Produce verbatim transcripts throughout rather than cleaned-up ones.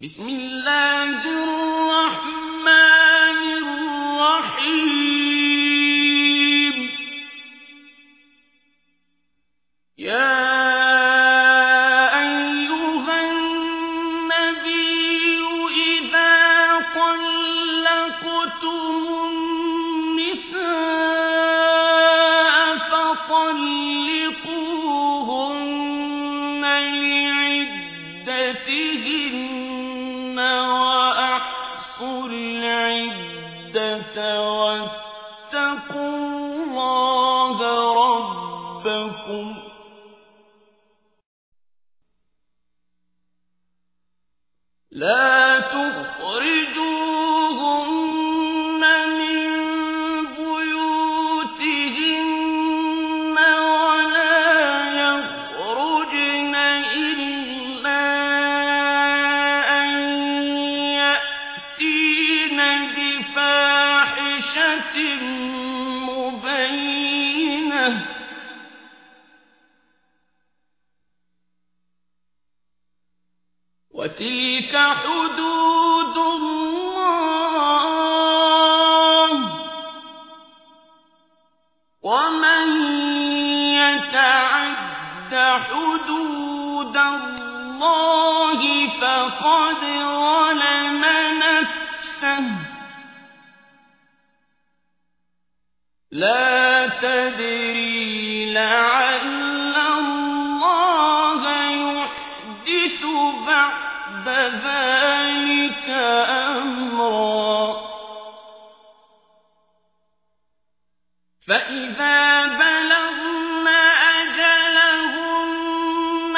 بسم الله الرحمن الرحيم يا أيها النبي إذا طلقتم النساء فطلقوهن لعدتهن وأحصوا العدة واتقوا الله ربكم لا تخرجوهن من بيوتهن ولا يخرجن إلا أن يأتين بفاحشة مبينة وتلك حدود الله ومن يتعد حدود الله فقد ظلم نفسه لا تدري لعل الله يحدث بعد ذلك أمرا فإذا بلغن أجلهن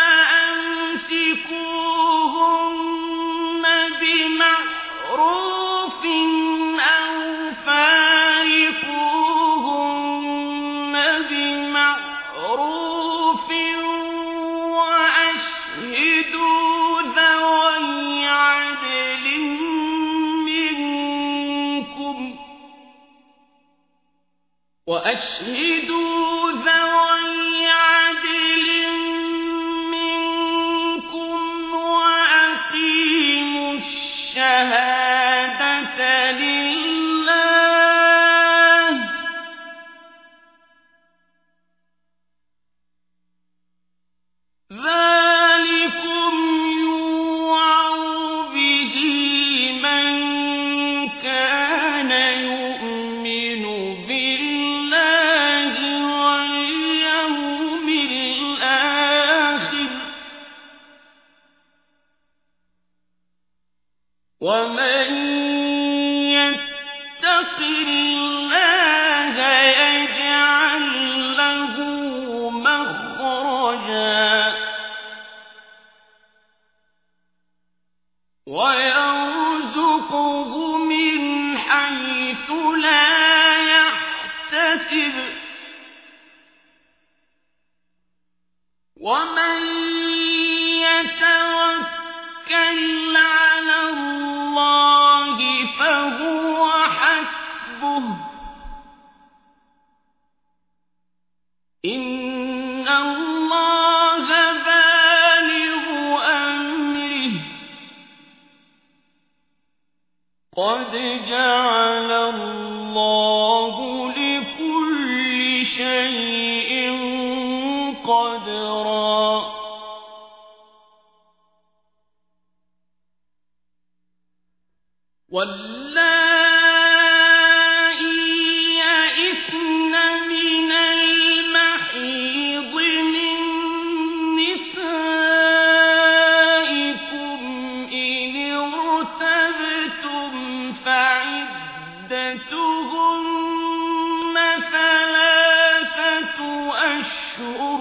فأمسكوهن بمعروف أو فارقوهن بمعروف وأشهدوا ذوي عدل منكم وأشهدوا ذوي عدل منكم وأقيموا الشهادة لله ذلكم يوعظ به من كان يؤمن بالله واليوم الآخر ومن يتق الله يجعل له مخرجا ويرزقه من حيث لا يحتسب ومن يتوكل على الله فهو حسبه إن الله بالغ أمره قد جعل الله لكل شيء قدرا واللائي يئسن من المحيض من نسائكم إن ارتبتم فعدتهن ثلاثة أشهر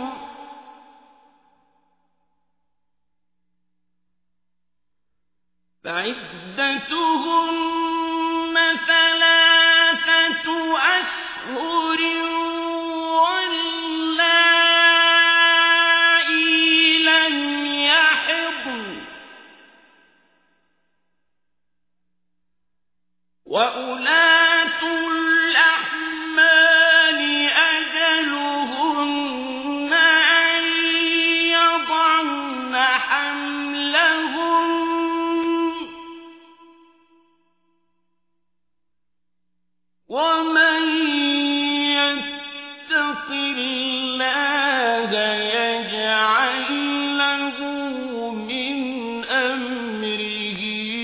فعدتهن ثلاثة أشهر واللائي لم يحضن وأولاة الأحمال أجلهن أن يضعن حملهن أمره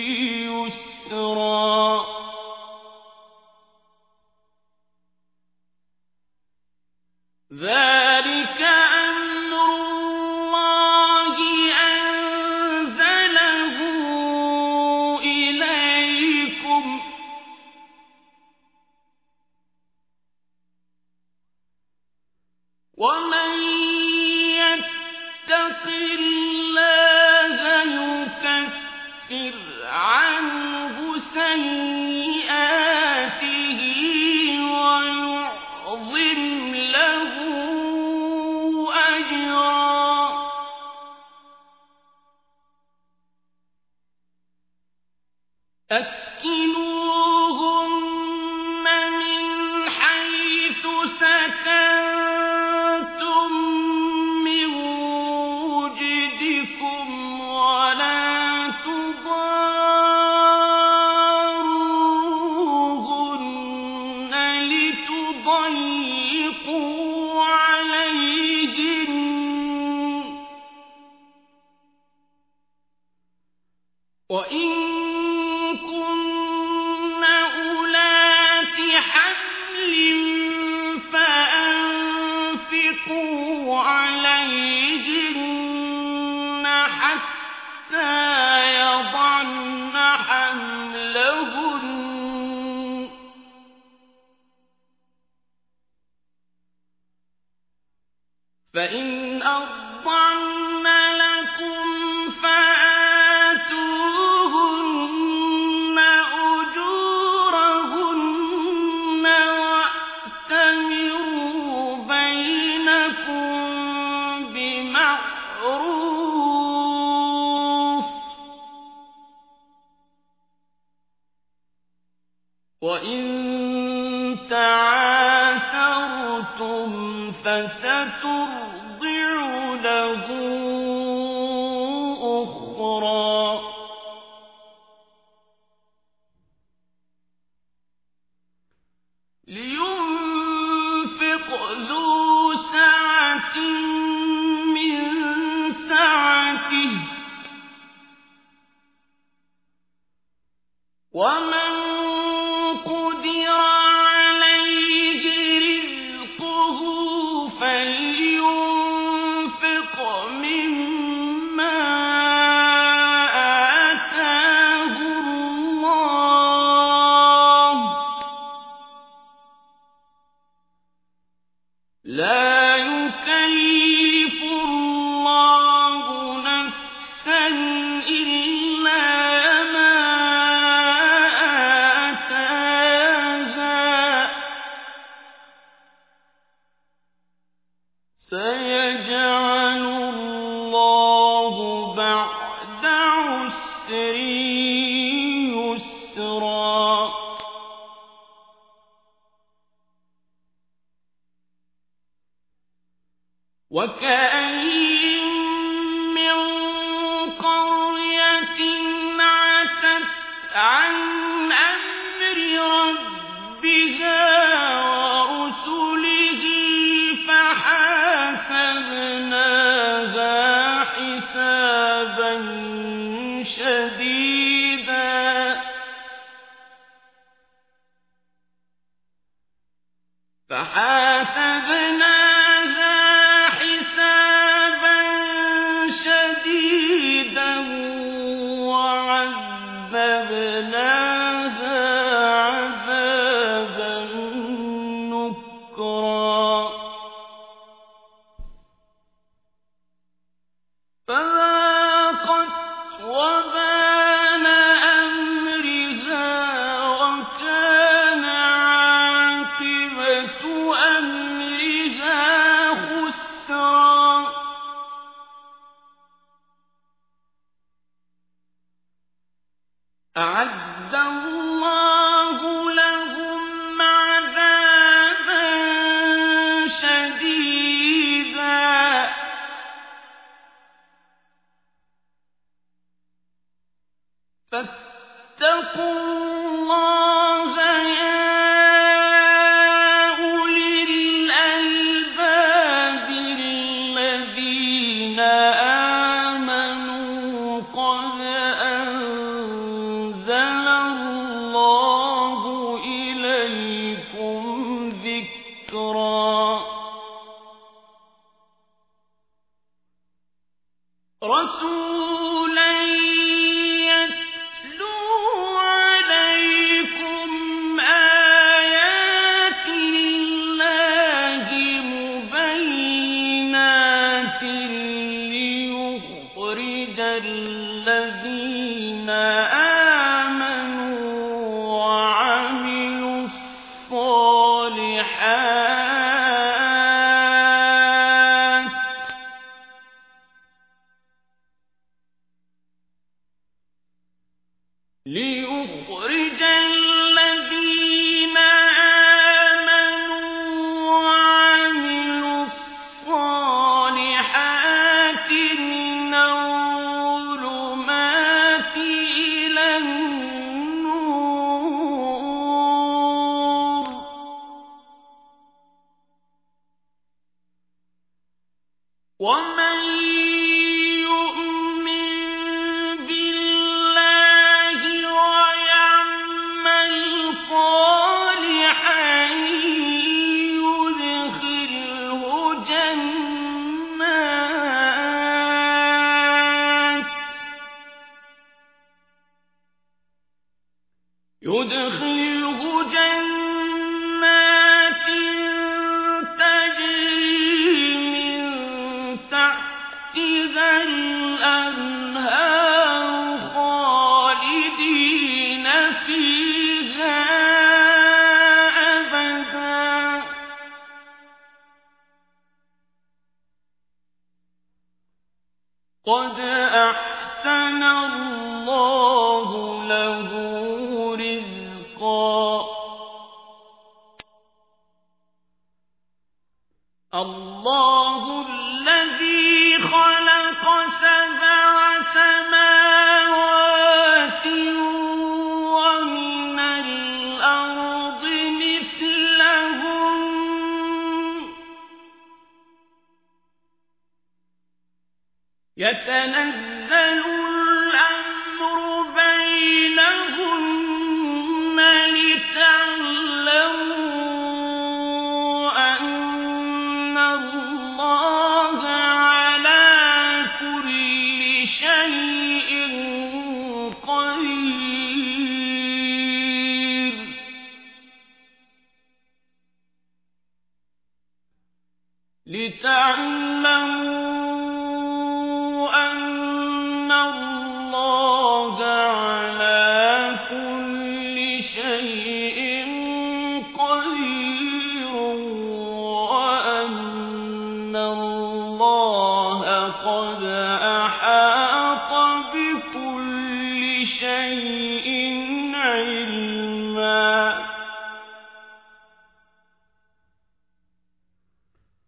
يسرا ذلك أمر الله أنزله إليكم ومن يتق الله يكفر عنه سيئاته ويعظم له أجرا أسكنوهن من حيث سكنتم من وجدكم ولا تضاروهن لتضيقوا عليهن وإن كن أولات حمل فأنفقوا عليهن حتى يضعن حملهن فإن أرضعن لكم فآتوهن أجورهن وأتمروا بينكم بمعروف وإن تعاثرتم فسترضع له أخرى لينفق ذو سعة من سعته ومن قدر عليه رزقه فلينفق مما آتاه الله لا يكلف الله نفسا إلا ما آتاها سيجعل الله بعد عسر يسرا وكأين من قرية عتت عن أمر ربها ورسله فحاسبناها حسابا شديدا فحاسبناها حسابا شديدا وعذبناها عذابا نكرا فذاقت وبال أمرها وكان عاقبة أمرها خسرا أعد الله لهم عذابا شديدا فاتقوا الله يا أولي الألباب الذين آمنوا قد أَنزَلَ اللَّهُ إِلَيْكُمْ ذِكْرًا رَّسُولًا يَتْلُو عَلَيْكُمْ آيَاتِ اللَّهِ مُبَيِّنَاتٍ لِّيُخْرِجَ الَّذِينَ آمَنُوا وَعَمِلُوا الصَّالِحَاتِ لِيُخْرِجَ الَّذِينَ آمَنُوا وَعَمِلُوا الصَّالِحَاتِ مِنَ الظُّلُمَاتِ إِلَى النُّورِ ۖ وَمَن يُؤْمِن بِاللَّهِ وَيَعْمَلْ صَالِحًا يُدْخِلْهُ جَنَّاتٍ يُدْخِلْهُ جَنَّاتٍ تَجْرِي مِن تَحْتِهَا الْأَنْهَارُ خَالِدِينَ فِيهَا أَبَدًا ۖ قَدْ أَحْسَنَ اللَّهُ لَهُ رِزْقًا اللَّهُ الَّذِي خَلَقَ سَبْعَ سَمَاوَاتٍ وَمِنَ الْأَرْضِ مِثْلَهُنَّ يَتَنَزَّلُ الْأَمْرُ بَيْنَهُنَّ لِتَعْلَمُوا أَنَّ اللَّهَ عَلَىٰ كُلِّ شَيْءٍ قَدِيرٌ لِتَعْلَمُوا أَنَّ اللَّهَ عَلَىٰ كُلِّ شَيْءٍ قَدِيرٌ وَأَنَّ اللَّهَ قَدْ أَحَاطَ بِكُلِّ شَيْءٍ